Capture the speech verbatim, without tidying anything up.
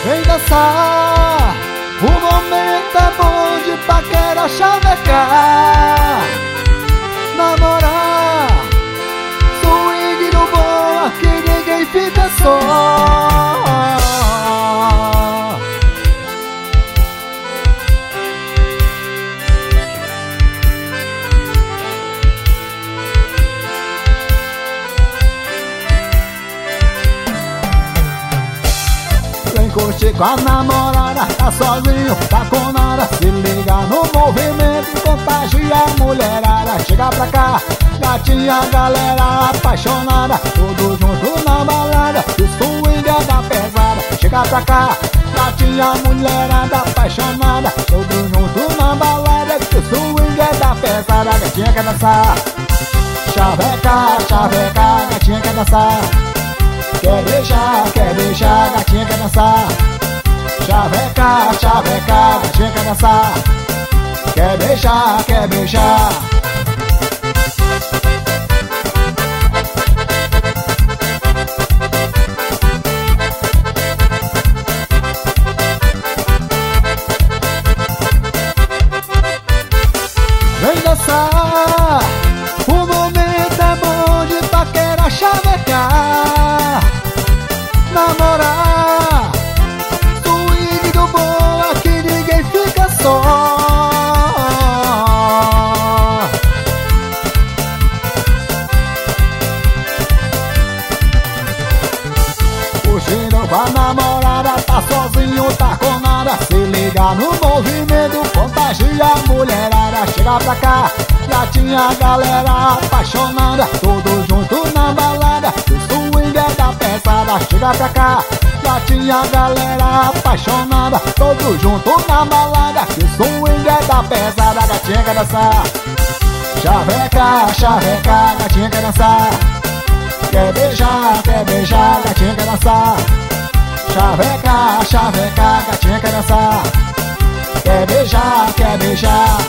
Vem dançar, o momento é bom de paquera, chavecar, namorar, swing no bom, aqui ninguém fica só. Vem curtir com a namorada, tá sozinho, tá com nada. Se liga no movimento, contagia a mulherada. Chega pra cá, gatinha, galera apaixonada, tudo junto na balada, o swing é da pesada. Chega pra cá, gatinha, mulherada apaixonada, tudo junto na balada, o swing é da pesada. Gatinha quer dançar, chaveca, chaveca, gatinha quer dançar. Quer beijar, quer beijar, gatinha quer dançar. Chaveca, chaveca, gatinha quer dançar. Quer beijar, quer beijar. Vem dançar, o momento é bom de paquera, chavecar, namorar, swing do bom, aqui ninguém fica só. Curtindo com a namorada, tá sozinho, tá com nada. Se liga no movimento, contagia a mulherada. Chega pra cá, gatinha, galera apaixonada, tudo junto na balada, o swing é da pesada. Chega pra cá, gatinha, galera apaixonada, tudo junto na balada, o swing é da pesada. Gatinha quer dançar, chaveca, chaveca, gatinha quer dançar. Quer beijar, quer beijar, gatinha quer dançar. Chaveca, chaveca, gatinha quer dançar. Quer beijar, quer beijar.